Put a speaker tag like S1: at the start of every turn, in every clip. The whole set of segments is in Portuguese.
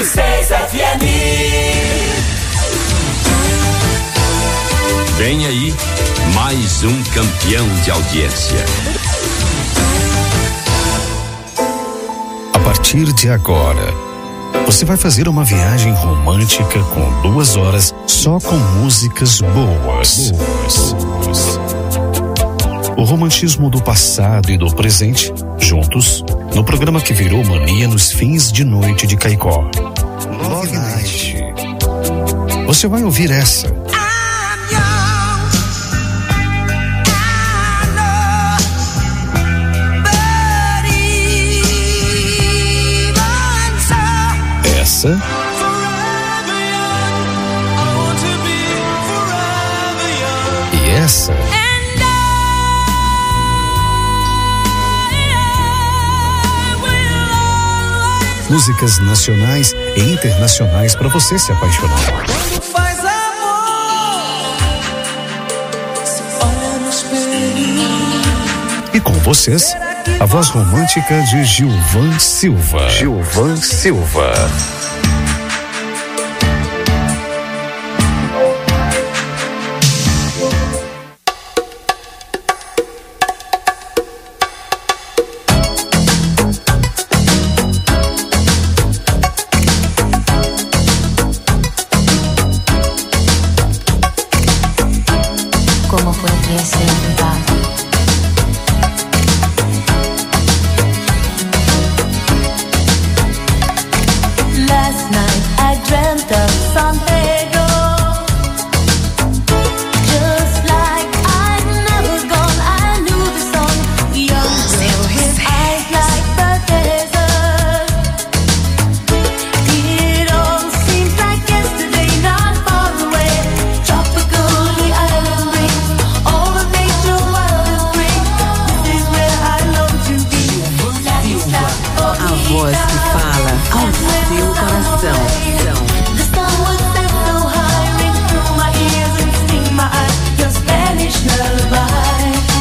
S1: 106 FM.
S2: Vem aí, mais um campeão de audiência.
S3: A partir de agora, você vai fazer uma viagem romântica com 2 horas só com músicas boas. O romantismo do passado e do presente, juntos, no programa que virou mania nos fins de noite de Caicó. Love Night. Você vai ouvir essa. Essa. E essa. Músicas nacionais e internacionais para você se apaixonar.
S1: Quando faz amor, se olha no espelho.
S3: E com vocês, a voz romântica de Gilvan Silva. Gilvan Silva.
S4: ¿Cómo fue que se va? Last night I dreamt of San Pedro, just like I'd never gone. I knew the song, young girl with eyes like the desert. It all seems like yesterday, not far away. Tropical, the island breeze, all the nature wild and free. This is where I long to be.
S5: A voz que fala ao seu coração.
S4: The sun would set so high, ring through my ears and sting my eyes. Your Spanish lullaby.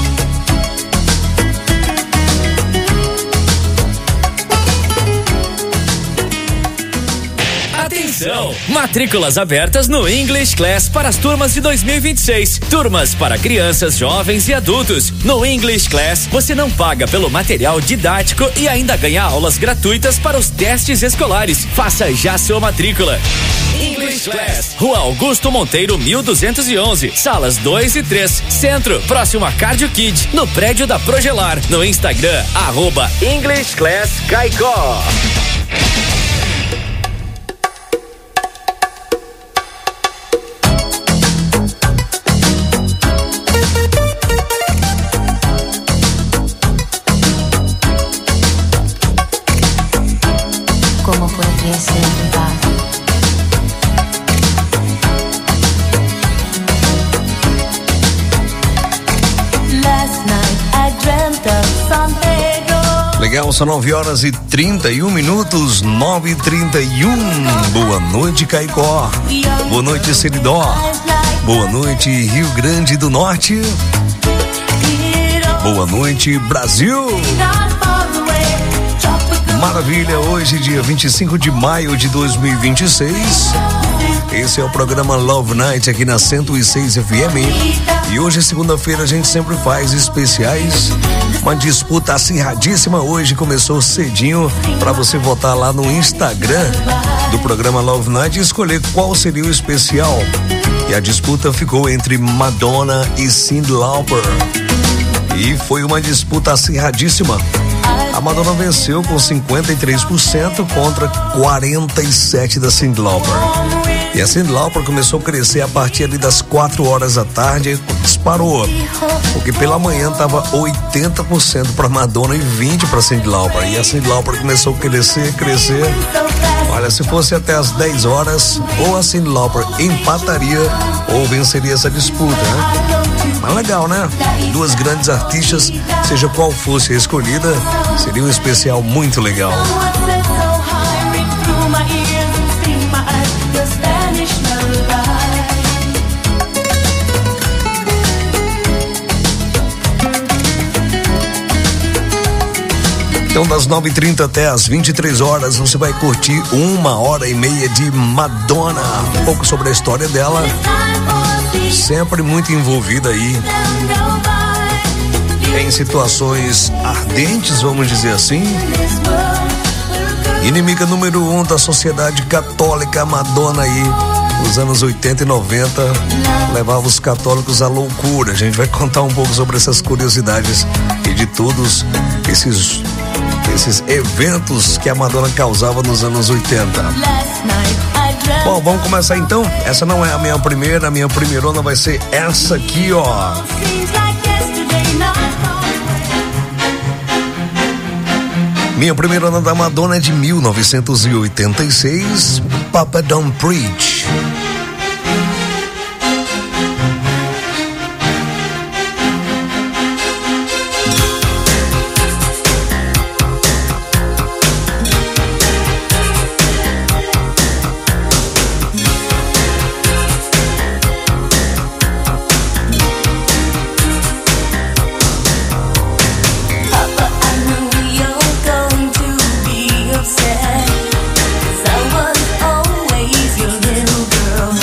S6: Atenção! Matrículas abertas no English Class para as turmas de 2026. Turmas para crianças, jovens e adultos. No English Class, você não paga pelo material didático e ainda ganha aulas gratuitas para os testes escolares. Faça já sua matrícula. English Class, Rua Augusto Monteiro, 1211, salas 2 e 3, Centro, próximo a Cardio Kid, no prédio da Progelar. No Instagram, @English Class Caicó.
S4: ¿Cómo fue que se va? Last night I dreamt of San Pedro.
S7: Legal, são 9h31, 9h31. Boa noite, Caicó. Boa noite, Seridó. Boa noite, Rio Grande do Norte. Boa noite, Brasil. Maravilha, hoje dia 25 de maio de 2026. Esse é o programa Love Night aqui na 106 FM. E hoje, segunda-feira, a gente sempre faz especiais. Uma disputa acirradíssima hoje, começou cedinho para você votar lá no Instagram do programa Love Night e escolher qual seria o especial. E a disputa ficou entre Madonna e Cyndi Lauper. E foi uma disputa acirradíssima. A Madonna venceu com 53% contra 47% da Cyndi Lauper. E a Cyndi Lauper começou a crescer a partir ali das 4 horas da tarde, disparou. Porque pela manhã tava 80% para Madonna e 20% para Cyndi Lauper. E a Cyndi Lauper começou a crescer. Olha, se fosse até as 10 horas, ou a Cyndi Lauper empataria ou venceria essa disputa, né? Mas legal, né? Duas grandes artistas, seja qual fosse a escolhida, seria um especial muito legal. Então, das 9h30 até as 23 horas, você vai curtir 1h30 de Madonna. Um pouco sobre a história dela, sempre muito envolvida aí em situações ardentes, vamos dizer assim. Inimiga número 1 da sociedade católica, Madonna aí, nos anos 80 e 90, levava os católicos à loucura. A gente vai contar um pouco sobre essas curiosidades e de todos esses eventos que a Madonna causava nos anos 80. Bom, vamos começar então. Essa não é a minha primeirona vai ser essa aqui, ó. Minha primeirona da Madonna é de 1986, Papa Don't Preach.
S4: Upset, 'cause I was always your little girl.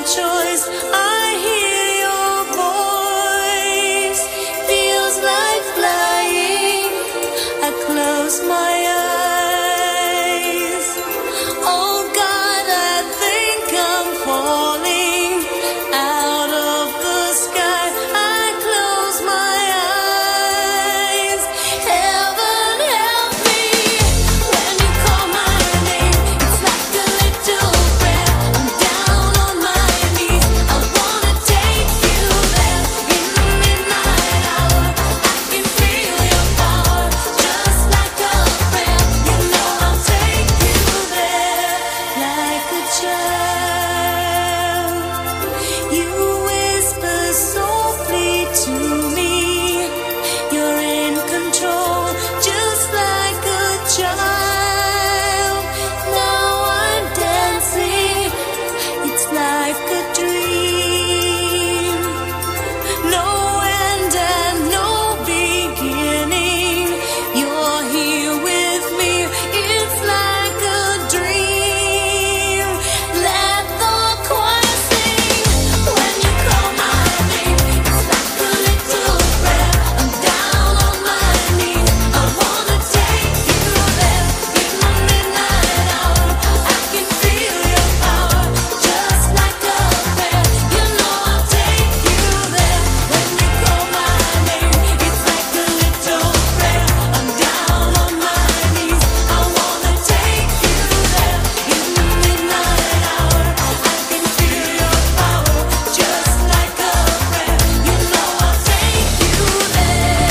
S4: choice. I hear your voice. Feels like flying. I close my eyes. Oh God, I think I'm falling out of the sky. I close my eyes. Heaven help me when you call my name. It's like a little prayer. I'm down on my knees. I wanna take you there in the midnight hour. I can feel your power, just like a prayer. You know I'll take you there like a child. You whisper softly to me. You're in control, just like a child. Now I'm dancing. It's like a dream. No end and no beginning. You're here with me. It's like a dream. Let the choir sing when you call my name. It's like a little prayer. I'm down on my knees. I wanna take you there in the midnight hour. I can feel your power, just like a prayer. You know I'll take you there when you call my name. It's like a little prayer. I'm down on my knees. I wanna take you there in the midnight hour. I can feel your power, just like a prayer. You know I'll take you there.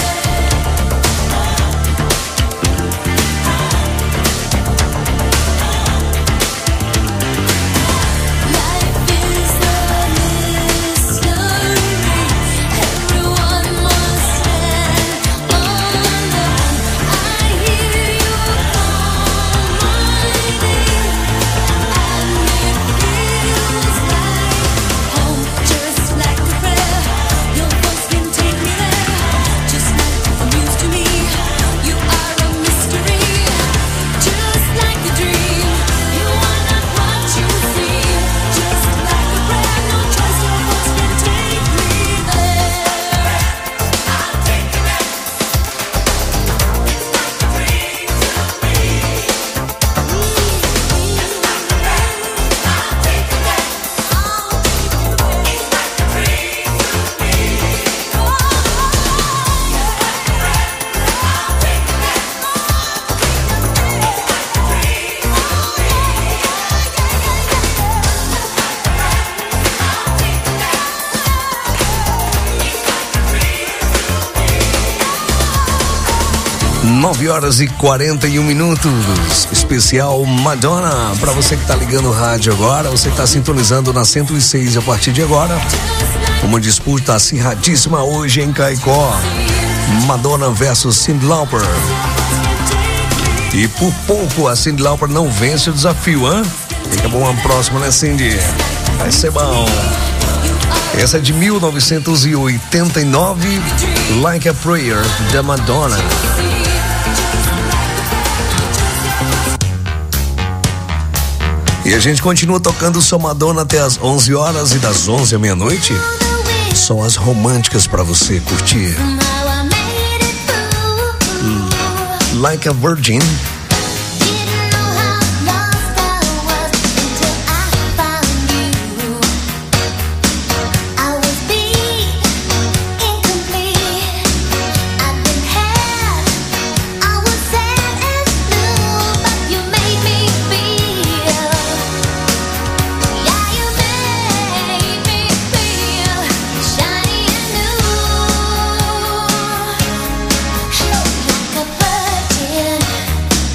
S4: Life is a mystery. Everyone must stand alone. I hear you call my name, and it feels like home, just like a prayer. Your voice can take me there, just like the news to me. You are a mystery, just like a dream. You are not what you seem, just like a prayer. No choice, your voice can take me there. I'll take you there. It's like a dream to me. Just like a prayer. I'll take you there. It's like a dream to me.
S7: Nove horas e 41 minutos. Especial Madonna. Pra você que tá ligando o rádio agora, você que tá sintonizando na 106 a partir de agora. Uma disputa acirradíssima hoje em Caicó. Madonna versus Cyndi Lauper. E por pouco a Cyndi Lauper não vence o desafio, hein? Fica bom a próxima, né, Cyndi? Vai ser bom. Essa é de 1989, Like a Prayer, da Madonna. E a gente continua tocando só Madonna até as 11 horas e das 11 à meia-noite. Só as românticas pra você curtir. Like a Virgin.
S4: Like a virgin.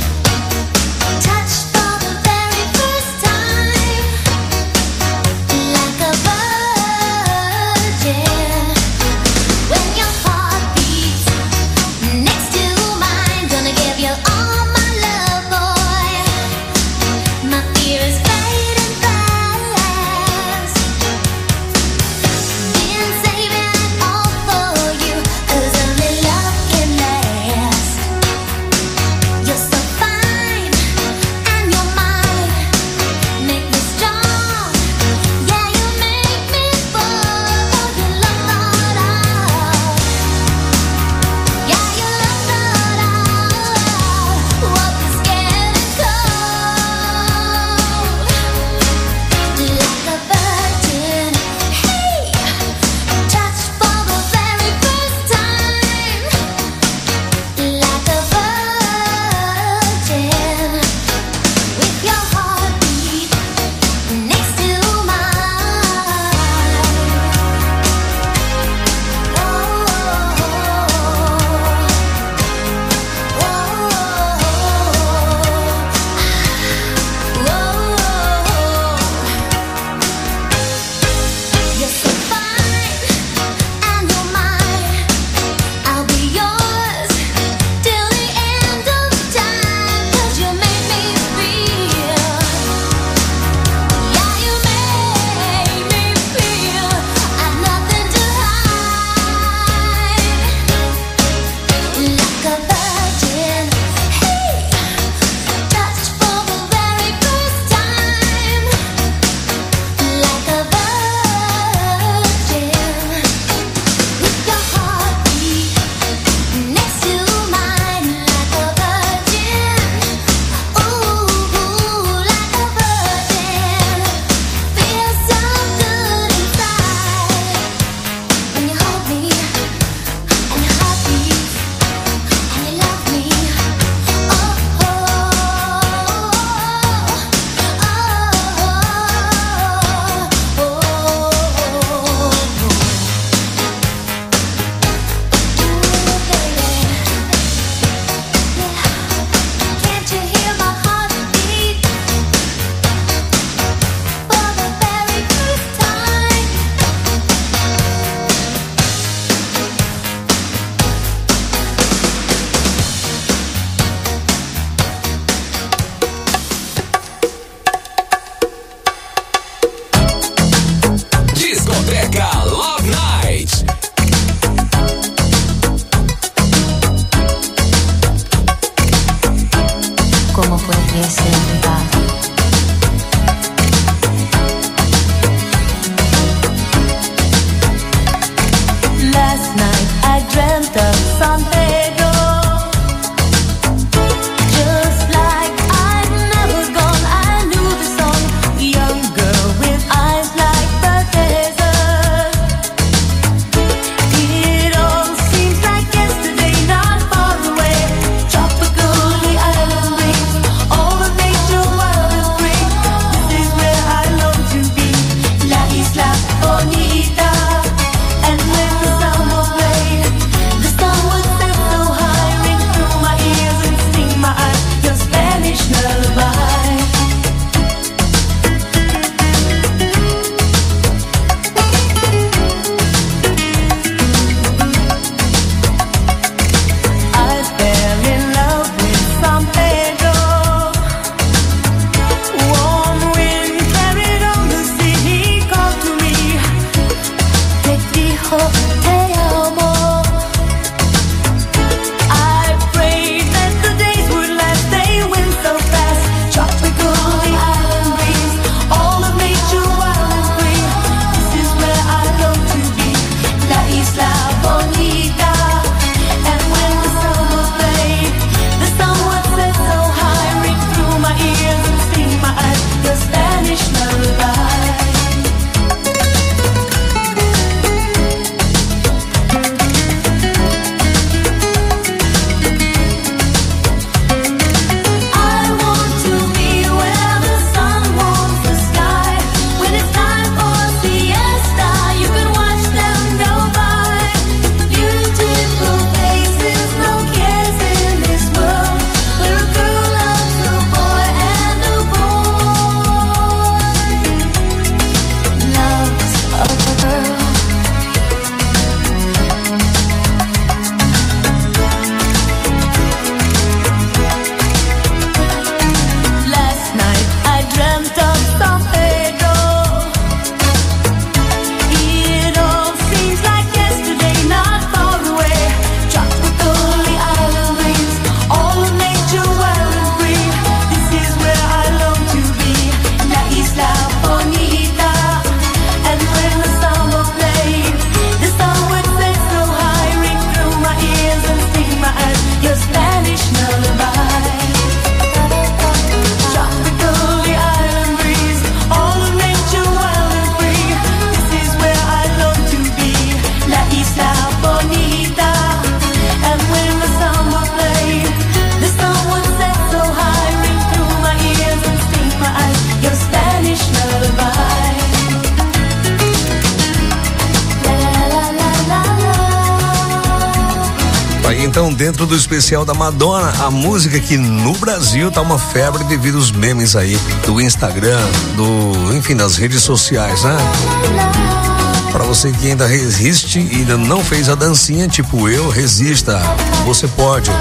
S7: então, dentro do especial da Madonna, a música que no Brasil tá uma febre devido aos memes aí do Instagram, enfim, das redes sociais, né? Pra você que ainda resiste e ainda não fez a dancinha, tipo eu, resista, você pode.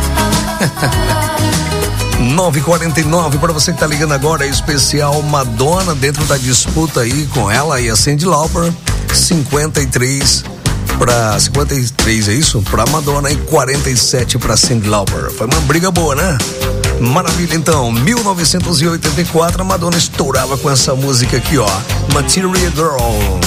S7: 9h49, pra você que tá ligando agora, é especial Madonna, dentro da disputa aí com ela e a Cyndi Lauper, 53, é isso? Pra Madonna e 47 pra Cyndi Lauper. Foi uma briga boa, né? Maravilha, então, 1984, a Madonna estourava com essa música aqui, ó, Material Girl.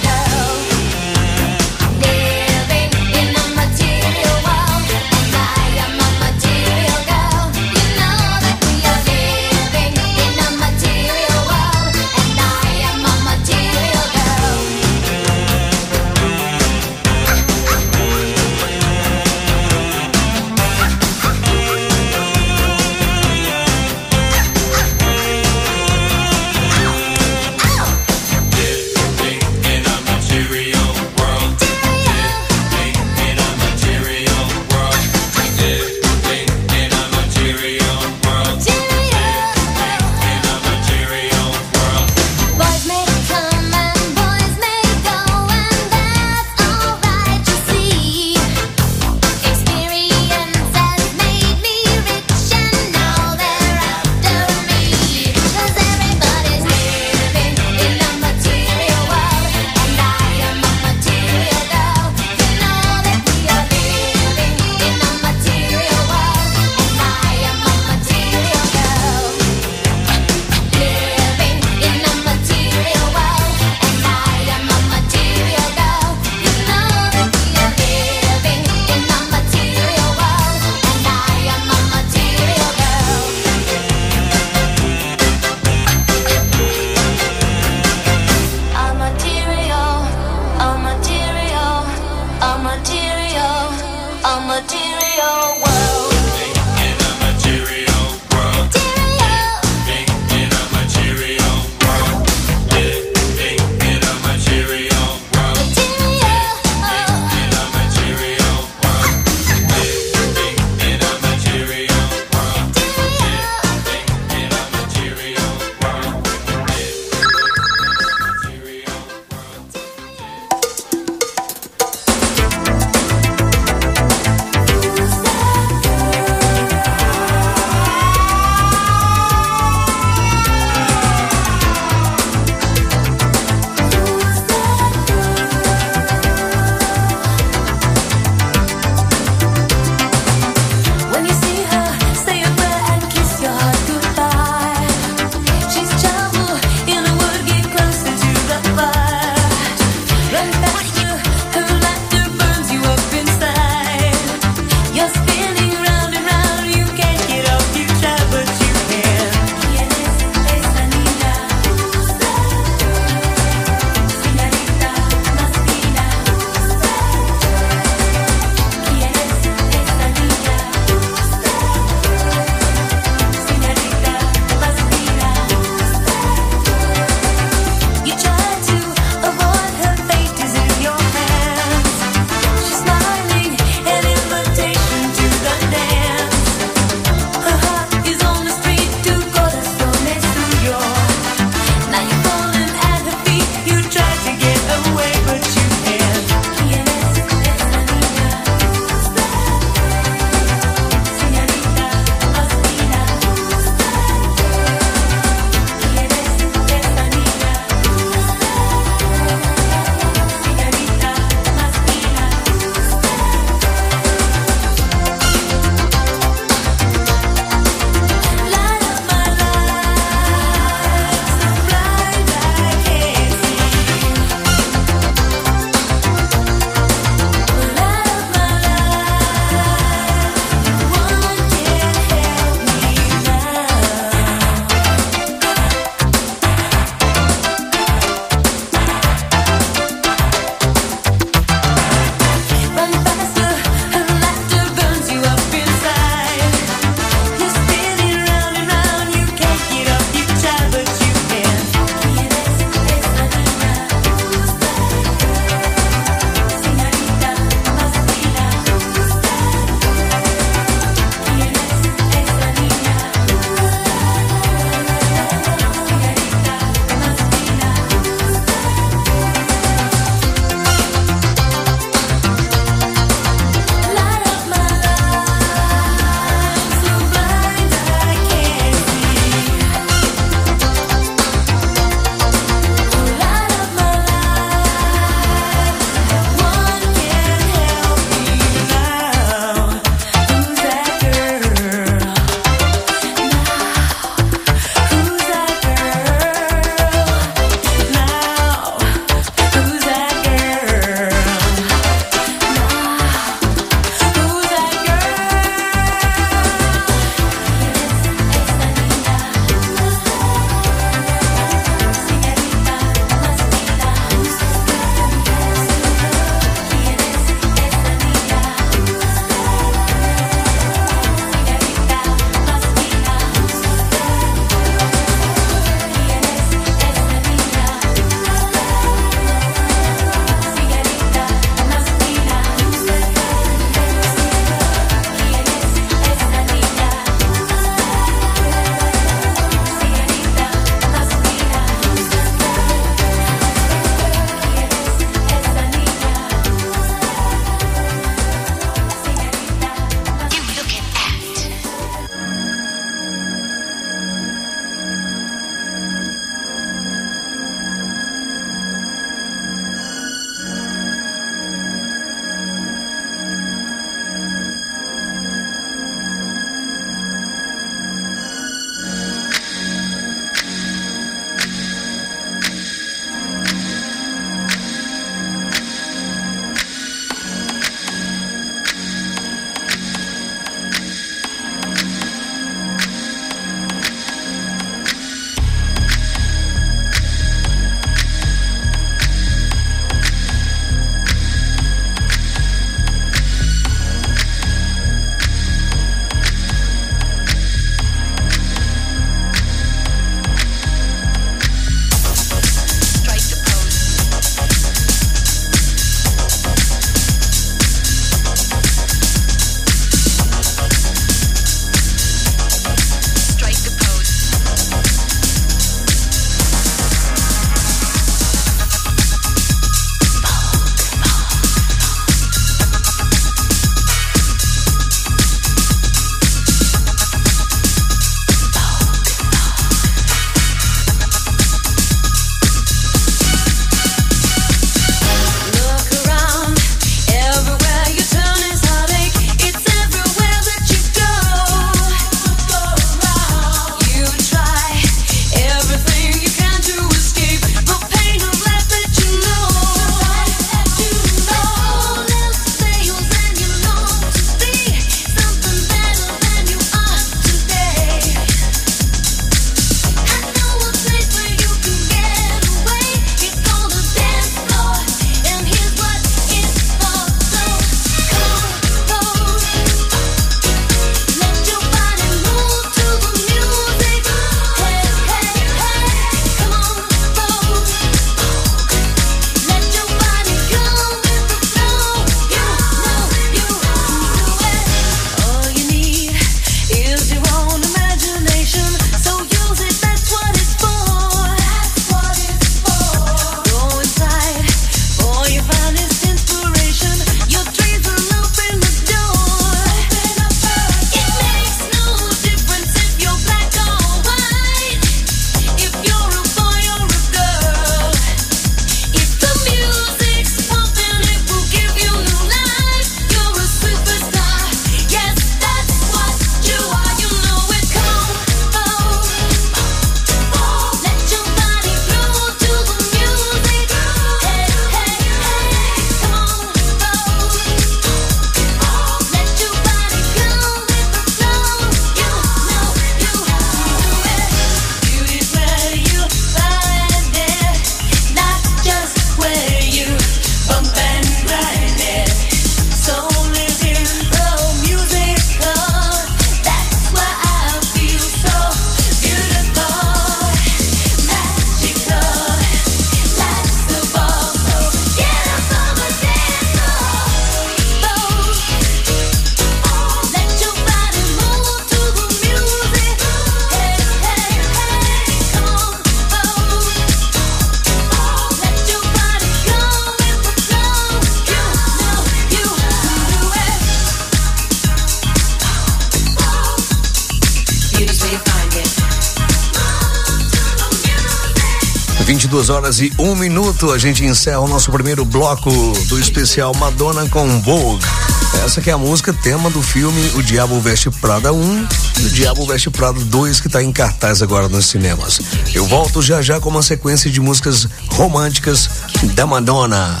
S7: 22 horas e 1 minuto, a gente encerra o nosso primeiro bloco do especial Madonna com Vogue. Essa que é a música tema do filme O Diabo Veste Prada 1 e O Diabo Veste Prada 2, que está em cartaz agora nos cinemas. Eu volto já já com uma sequência de músicas românticas da Madonna.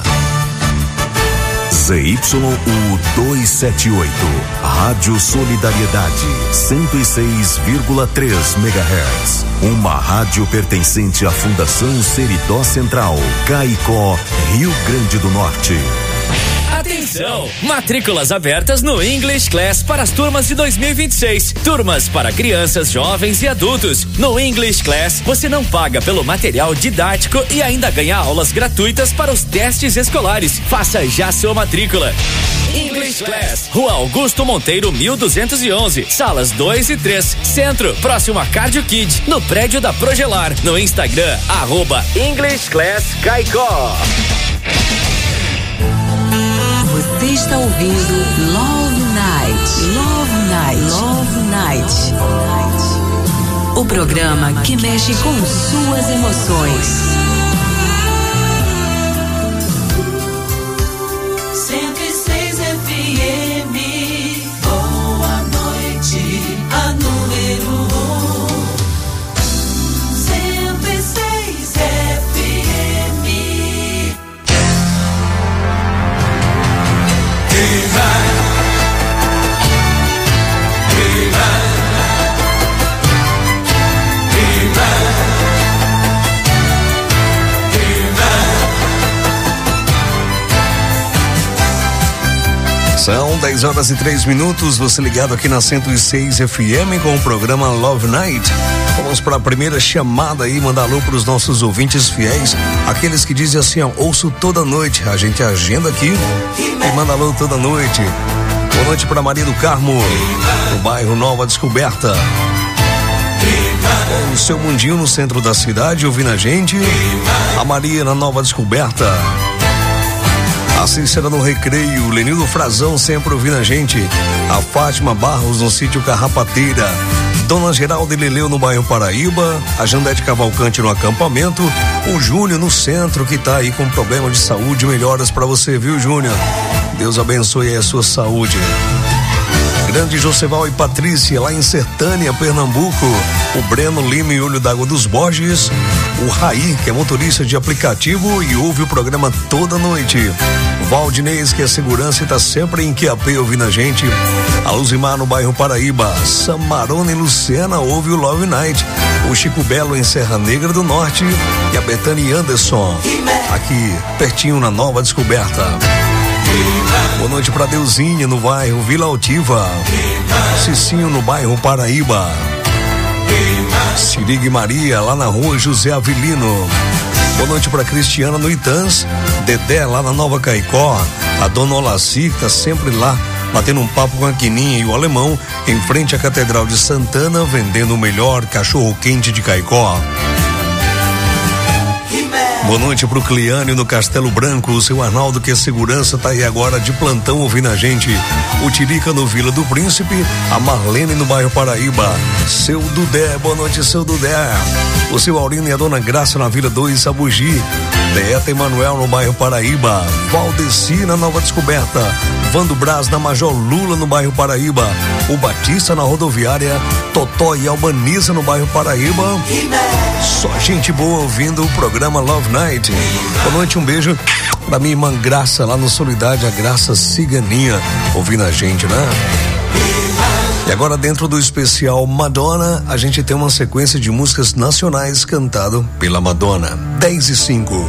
S8: ZYU 278, Rádio Solidariedade, 106,3 MHz. Uma rádio pertencente à Fundação Seridó Central, Caicó, Rio Grande do Norte.
S6: Atenção! Matrículas abertas no English Class para as turmas de 2026. Turmas para crianças, jovens e adultos. No English Class, você não paga pelo material didático e ainda ganha aulas gratuitas para os testes escolares. Faça já sua matrícula. English Class, Rua Augusto Monteiro, 1211, salas 2 e 3, Centro, próximo a Cardio Kid, no prédio da Progelar. No Instagram, @English Class Caicó.
S5: Você está ouvindo Love Night. Love Night. Love Night. O programa que mexe com suas emoções.
S1: 106 FM. Boa noite, a número 1. 106 FM.
S7: São 10 horas e 3 minutos, você ligado aqui na 106 FM com o programa Love Night. Vamos para a primeira chamada aí, mandar alô para os nossos ouvintes fiéis, aqueles que dizem assim, ó, ouço toda noite. A gente agenda aqui e manda alô toda noite. Boa noite para Maria do Carmo, no bairro Nova Descoberta. O seu mundinho no centro da cidade, ouvindo a gente. A Maria na Nova Descoberta. A Cícera no Recreio, o Lenildo Frazão sempre ouvindo a gente. A Fátima Barros no sítio Carrapateira. Dona Geralda e Leleu no bairro Paraíba. A Jandete Cavalcante no acampamento. O Júnior no centro que tá aí com problema de saúde. Melhoras pra você, viu, Júnior? Deus abençoe aí a sua saúde. Grande Joseval e Patrícia, lá em Sertânia, Pernambuco. O Breno Lima e Olho d'Água dos Borges. O Raí, que é motorista de aplicativo e ouve o programa toda noite. Valdinez, que é segurança e tá sempre em QAP ouvindo a gente. A Luzimar no bairro Paraíba. Samarona e Luciana ouve o Love Night. O Chico Belo em Serra Negra do Norte. E a Betânia Anderson, aqui pertinho na Nova Descoberta. Boa noite pra Deusinha no bairro Vila Altiva. Cicinho no bairro Paraíba. Sirig Maria lá na rua José Avelino. Boa noite pra Cristiana no Itãs. Dedé lá na Nova Caicó. A dona Olaci que tá sempre lá batendo um papo com a Quininha e o Alemão em frente à Catedral de Santana, vendendo o melhor cachorro quente de Caicó. Boa noite pro Cliânio no Castelo Branco, o seu Arnaldo que é segurança tá aí agora de plantão ouvindo a gente. O Tirica no Vila do Príncipe, a Marlene no bairro Paraíba. Seu Dudé, boa noite, seu Dudé. O seu Aurino e a dona Graça na Vila 2, Sabugi. Beata Emanuel no bairro Paraíba. Valdeci na Nova Descoberta. Vando Braz na Major Lula no bairro Paraíba. O Batista na rodoviária. Totó e Albaniza no bairro Paraíba. Só gente boa ouvindo o programa Love Night. Boa noite, um beijo pra minha irmã Graça lá no Solidade, a Graça Ciganinha, ouvindo a gente, né? E agora dentro do especial Madonna, a gente tem uma sequência de músicas nacionais cantado pela Madonna. 10:05.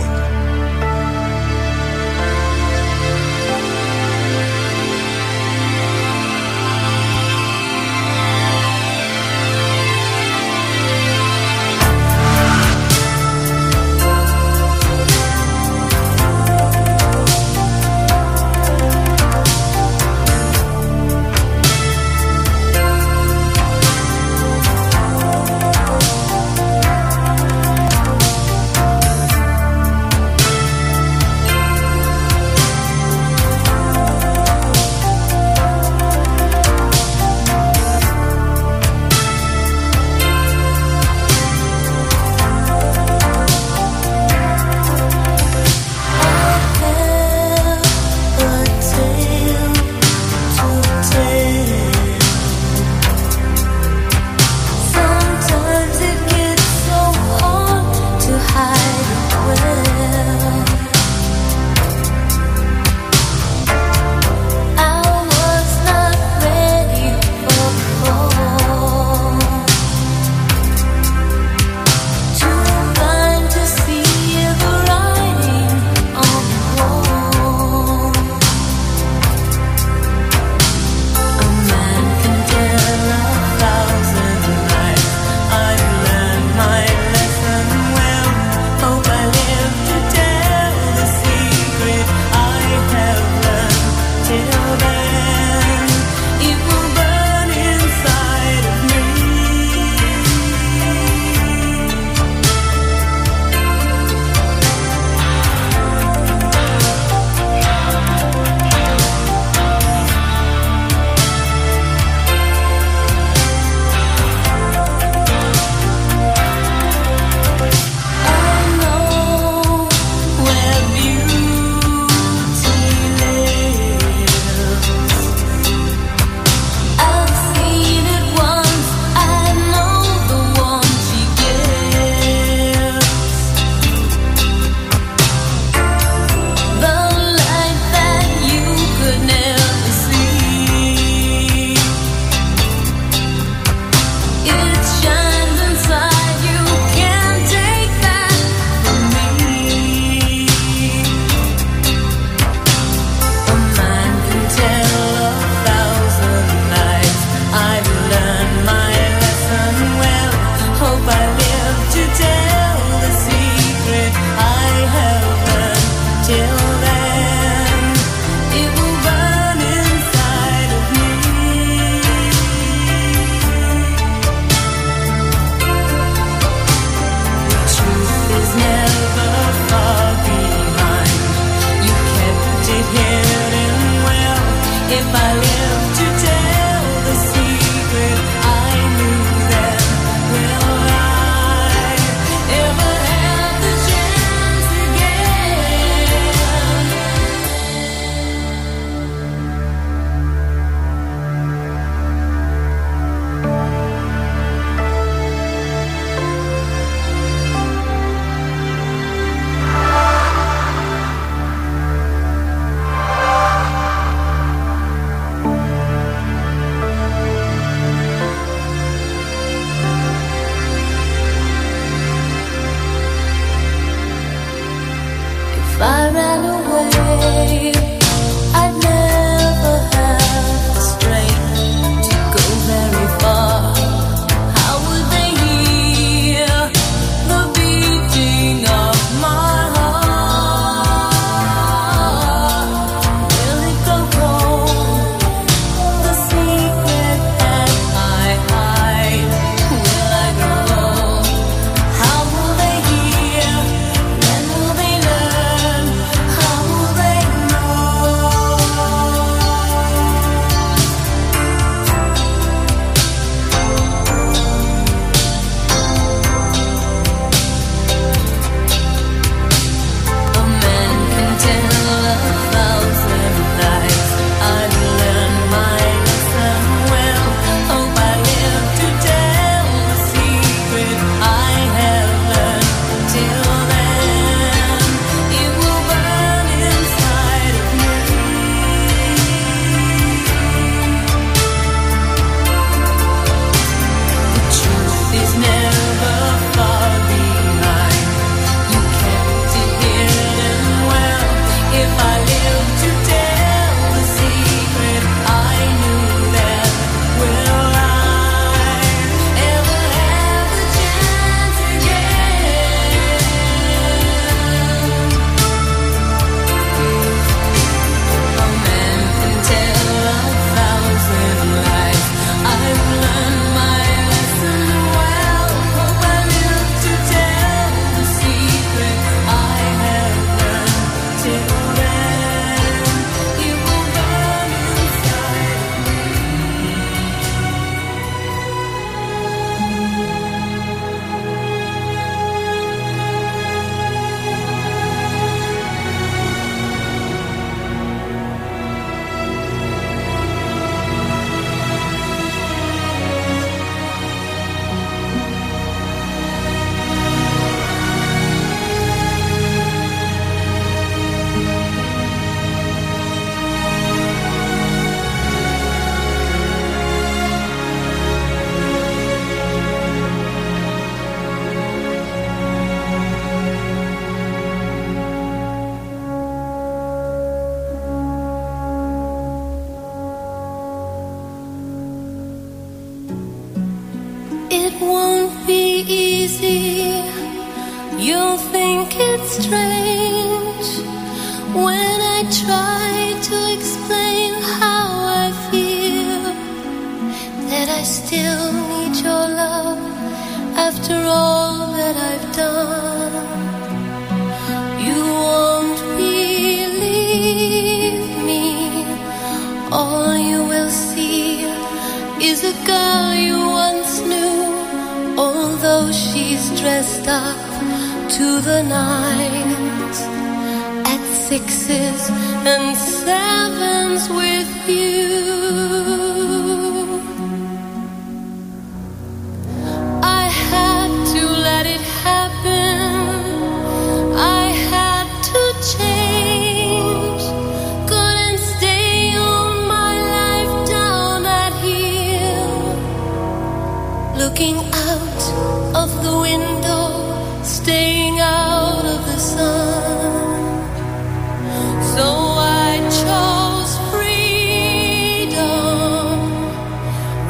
S4: So I chose freedom.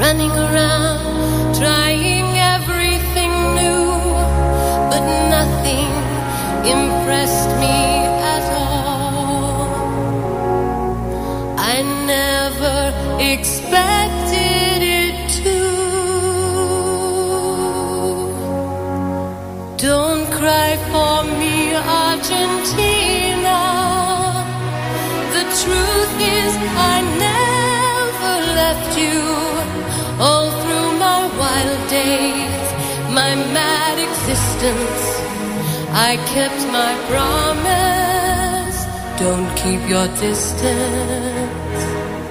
S4: running around, trying everything new, but nothing impressed me at all. I never expected it to. Don't cry for me, Argentina. The truth is I never left you. All through my wild days, my mad existence, I kept my promise. Don't keep your distance.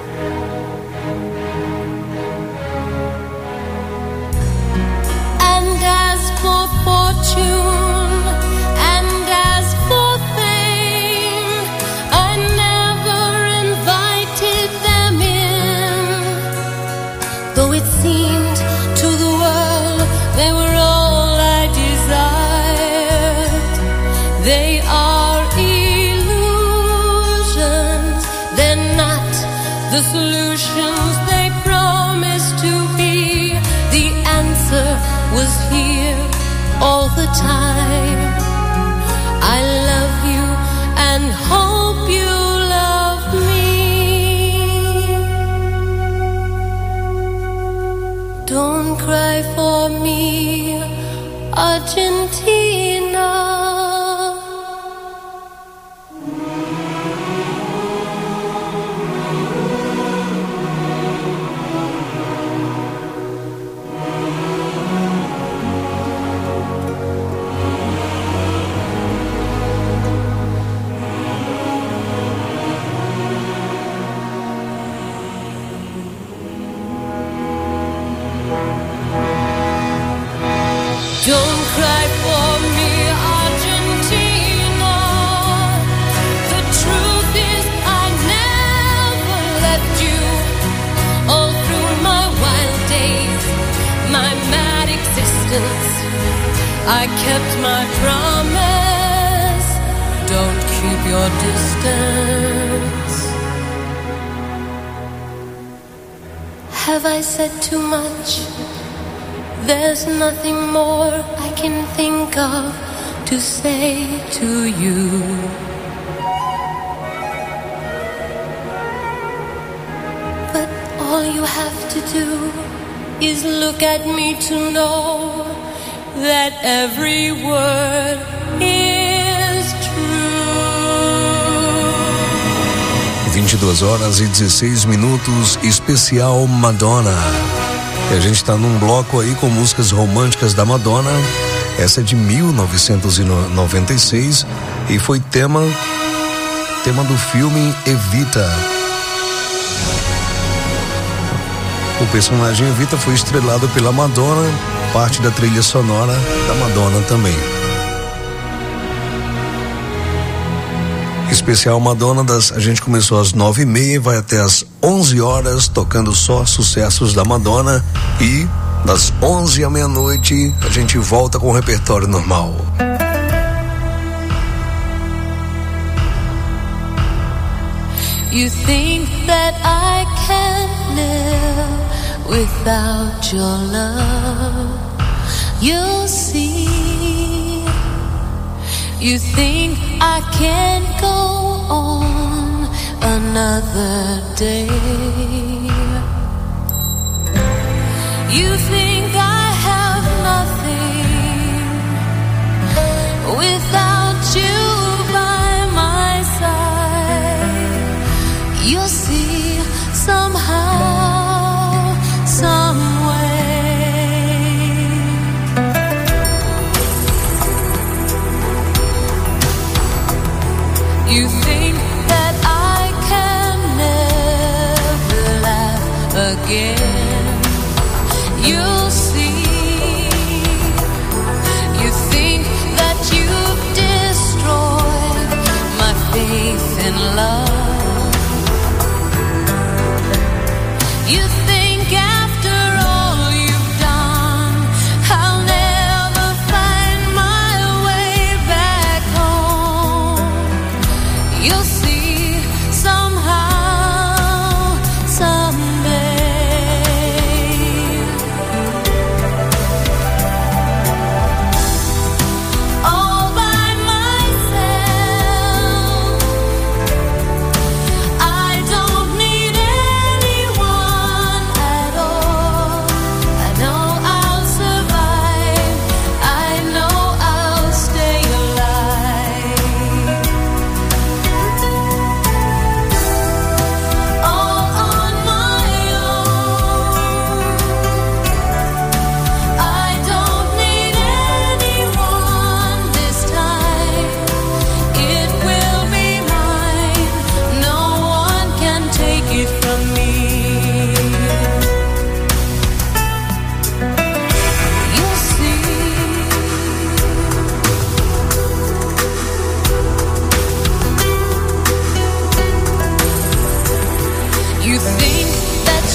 S4: And as for fortune, and as for fame, I never invited them in. Though it seemed to the world they were all I desired. They are illusions, they're not the solutions they promised to be. The answer was here all the time. I love you and hope you love me. Don't cry for me, Argentina. Don't cry for me, Argentina. The truth is I never left you. All through my wild days, my mad existence, I kept my promise. Don't keep your distance. Have I said too much? There's nothing more I can think of to say to you. But all you have to do is look at me to know that every word is true.
S7: 22 horas e 16 minutos, especial Madonna. E a gente está num bloco aí com músicas românticas da Madonna. Essa é de 1996 e foi tema do filme Evita. O personagem Evita foi estrelado pela Madonna, parte da trilha sonora da Madonna também. Especial Madonna, a gente começou às 9h30, vai até às 11 horas, tocando só sucessos da Madonna, e das 11 à meia-noite a gente volta com o repertório normal.
S4: You think that I can't live without your love? You'll see. You think I can't go on another day? You think I have nothing without you by my side? You'll see somehow, some way. You think that I can never laugh again. You'll see. You think that you've destroyed my faith in love. You think after all you've done, I'll never find my way back home. You'll see somehow, someday.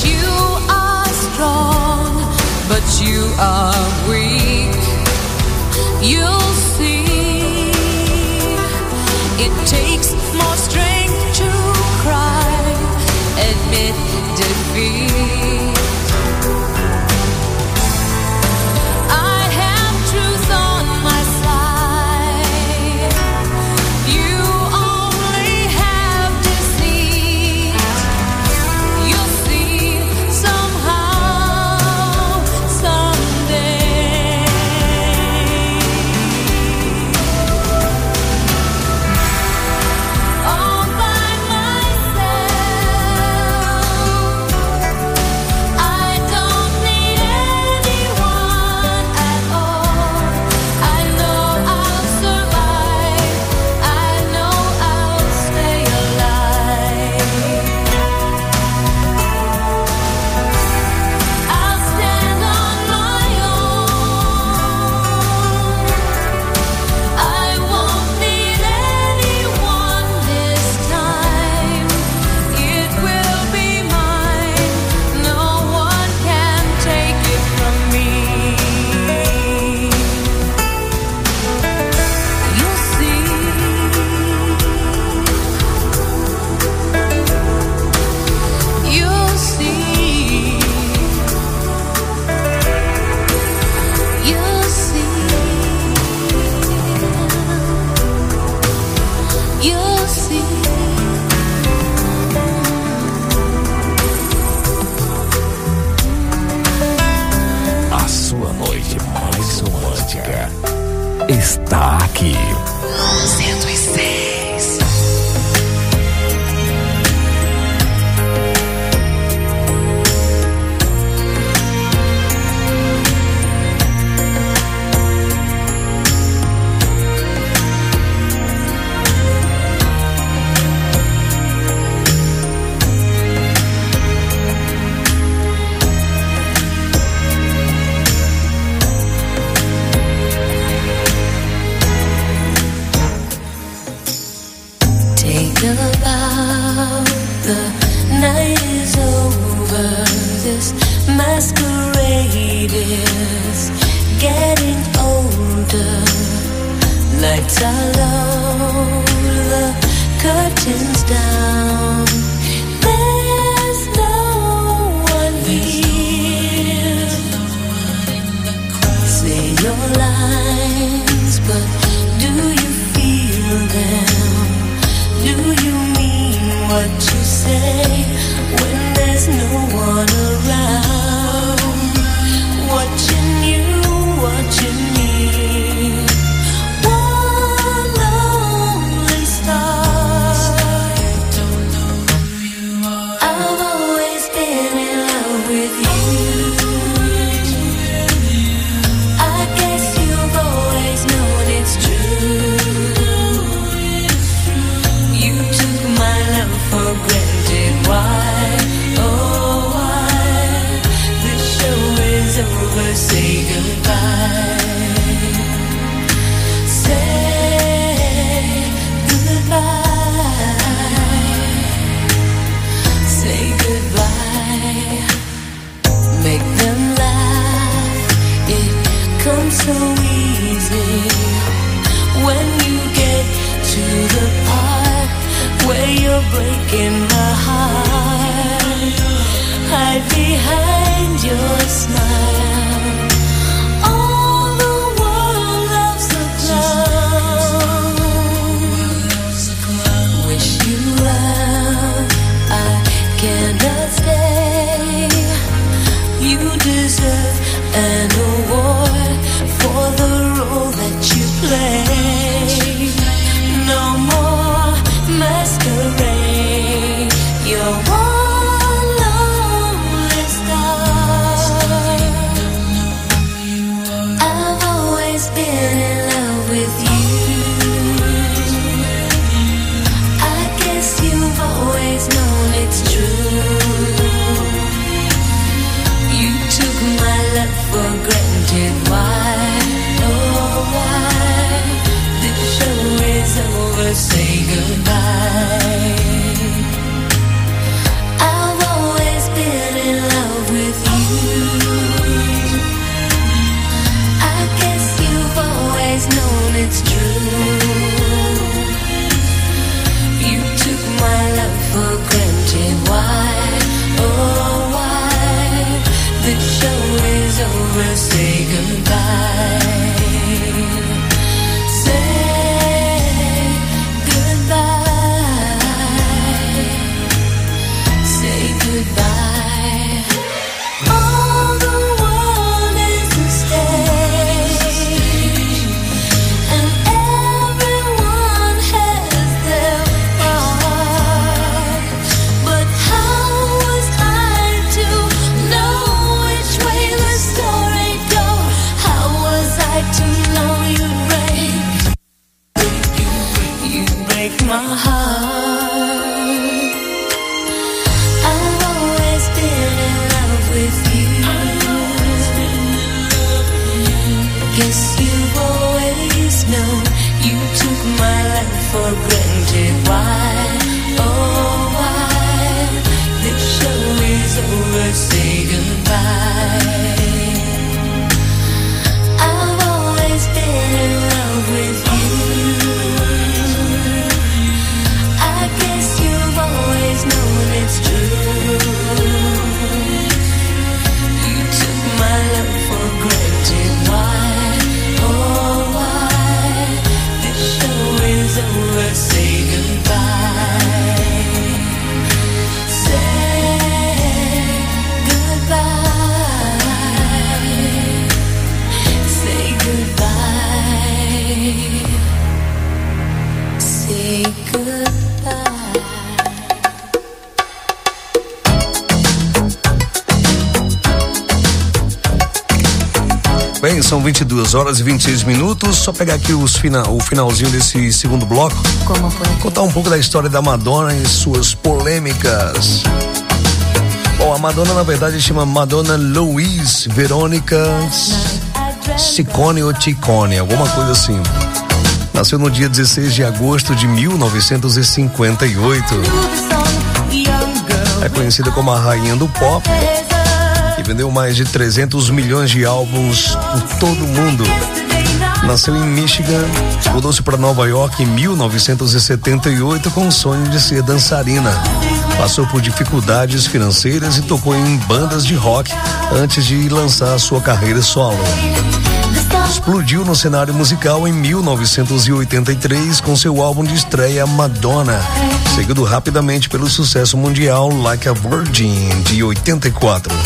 S4: you are strong, but you are weak. You'll see, it takes more strength to cry, admit defeat. I have truth on my side. You only have deceit. You'll see somehow, someday. All by myself, I don't need anyone at all. I know I'll survive. I know I'll stay alive. I'll stand on my own. I won't need anyone this time. It will be mine. No one can take it from me. You'll see. You'll see. You'll see. You'll see.
S3: A sua noite mais romântica está aqui. 106.
S4: Take a bow, the night is over. This masquerade is getting older. Lights are low, the curtains down. There's no one here. Say your lines, but do you feel them? Do you mean what you say when there's no one around? Watching you, watching me. One lonely star. I've always been in love with you. I guess you've always known it's true. You took my love for granted. Why? Oh, why? The show is over. Say goodbye. Say goodbye. Say goodbye. Make them laugh. It comes so easy when you get to the part where you're breaking my heart. Hide behind your smile. All the world loves a clown. Wish you well. I cannot stay. You deserve an award for the role that you play. No more masquerade. You're one lonely star. I've always been in love with you. I guess you've always known it's true. You took my love for granted. Why? Oh, why? The show is over. Say goodbye. I've always been in
S1: over, say goodbye.
S4: My heart, I've always been in love with you. Guess you've always known you took my life for granted. Why, oh why, this show is over, say goodbye. I've always been in love with you. Known it's true. You took my love for granted. Why, oh why, this show is over, say goodbye. Say goodbye. Say goodbye. Say goodbye.
S7: Bem, são 22 horas e 26 minutos. Só pegar aqui o finalzinho desse segundo bloco. Contar um pouco da história da Madonna e suas polêmicas. Bom, a Madonna na verdade chama Madonna Louise Verônica Ciccone ou Ciccone, alguma coisa assim. Nasceu no dia 16 de agosto de 1958. É conhecida como a rainha do pop. Vendeu mais de 300 milhões de álbuns por todo o mundo. Nasceu em Michigan, mudou-se para Nova York em 1978 com o sonho de ser dançarina. Passou por dificuldades financeiras e tocou em bandas de rock antes de lançar sua carreira solo. Explodiu no cenário musical em 1983 com seu álbum de estreia Madonna, seguido rapidamente pelo sucesso mundial Like a Virgin, de 84.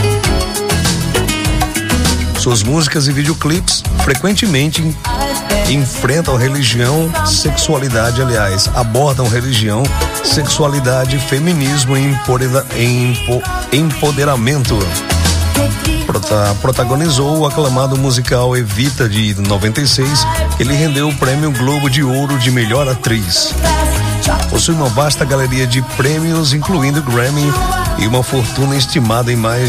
S7: Suas músicas e videoclipes frequentemente enfrentam religião, sexualidade, abordam religião, sexualidade, feminismo e empoderamento. Protagonizou o aclamado musical Evita, de 96, que lhe rendeu o prêmio Globo de Ouro de melhor atriz. Possui uma vasta galeria de prêmios, incluindo Grammy, e uma fortuna estimada em mais